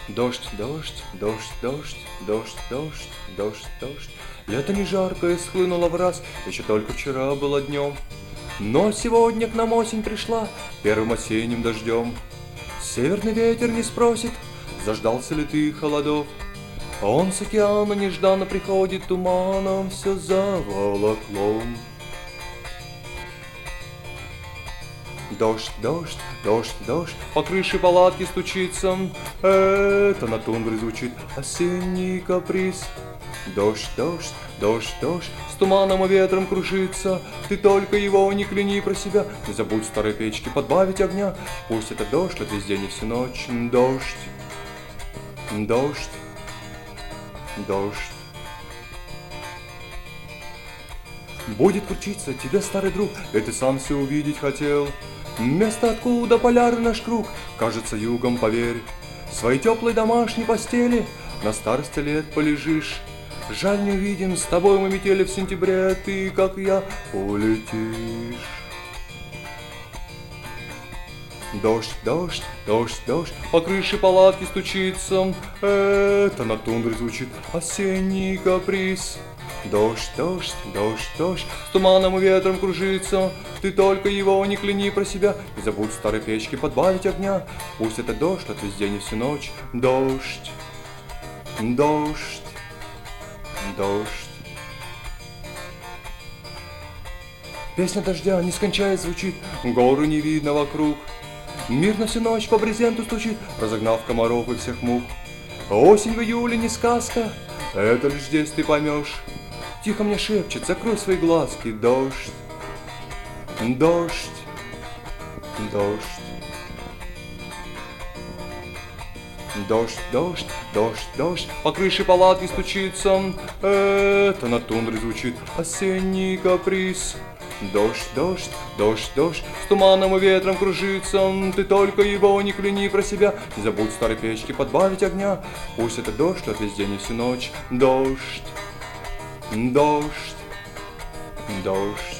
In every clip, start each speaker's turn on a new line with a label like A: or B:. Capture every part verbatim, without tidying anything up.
A: Дождь, дождь, дождь, дождь, дождь, дождь, дождь, дождь. Лето не жаркое схлынуло в раз, еще только вчера было днем. Но сегодня к нам осень пришла первым осенним дождем. Северный ветер не спросит, заждался ли ты холодов. Он с океана нежданно приходит туманом, все заволоклом. Дождь, дождь, дождь, дождь, по крыше палатки стучится. Это на тундре звучит осенний каприз. Дождь, дождь, дождь, дождь, с туманом и ветром кружится. Ты только его не кляни про себя, не забудь старой печки подбавить огня. Пусть это дождь льет весь день и всю ночь. Дождь, дождь, дождь. Будет крутиться тебе старый друг, и ты сам все увидеть хотел. Место, откуда полярный наш круг, кажется югом, поверь. В своей теплой домашней постели на старости лет полежишь. Жаль, не увидим с тобой мы метели в сентябре, ты, как я, улетишь. Дождь, дождь, дождь, дождь, по крыше палатки стучится. Это на тундре звучит осенний каприз. Дождь, дождь, дождь, дождь, с туманом и ветром кружится. Ты только его не кляни про себя, не забудь в старой печке подбавить огня. Пусть это дождь льет весь день и всю ночь. Дождь, дождь, дождь. Песня дождя нескончаемо звучит, горы не видно вокруг. Мир на всю ночь по брезенту стучит, разогнав комаров и всех мух. Осень в июле не сказка, это лишь здесь ты поймешь. Тихо мне шепчет, закрой свои глазки. Дождь, дождь, дождь. Дождь, дождь, дождь, дождь, по крыше палатки стучится. Это на тундре звучит осенний каприз. Дождь, дождь, дождь, дождь, с туманом и ветром кружится. Ты только его не кляни про себя, не забудь в старой печке подбавить огня. Пусть это дождь льет весь день и всю ночь. Дождь, дождь, дождь.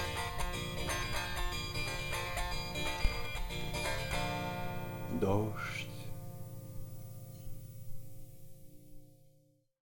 A: Дождь.